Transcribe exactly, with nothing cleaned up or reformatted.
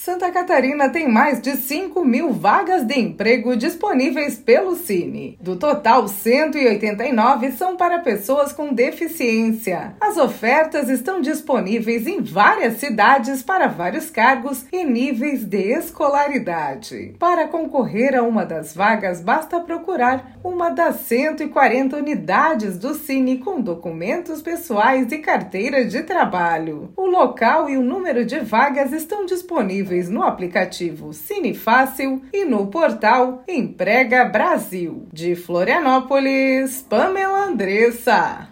Santa Catarina tem mais de cinco mil vagas de emprego disponíveis pelo Cine. Do total, cento e oitenta e nove são para pessoas com deficiência. As ofertas estão disponíveis em várias cidades para vários cargos e níveis de escolaridade. Para concorrer a uma das vagas, basta procurar uma das cento e quarenta unidades do Cine com documentos pessoais e carteira de trabalho. O local e o número de vagas estão disponíveis no aplicativo Cine Fácil e no portal Emprega Brasil. De Florianópolis, Pamela Andressa.